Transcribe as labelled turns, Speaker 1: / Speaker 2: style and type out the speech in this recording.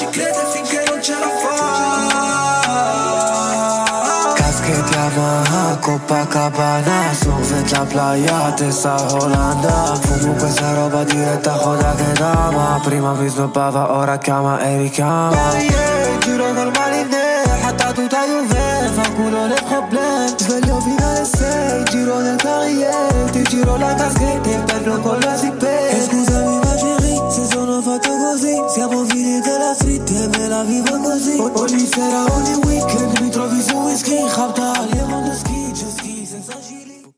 Speaker 1: ci crede finché non ce la fa.
Speaker 2: Yamaha, Copacabana, Sofet la playa, testa Olanda. Fumo questa roba diretta, joda che dama. Prima mi snobbava, ora chiama e richiama. Yeah, giro col malinè, hatta tutta Juve, fa culo le problem. Sveglio fino alle 6, giro nel carriere, ti giro la caschetta e perdo con la sippe. E scusami ma chérie, se sono fatto così, siamo finiti la fritta e me la vivo così. Ogni sera, ogni weekend mi trovi su whisky, Khabdal.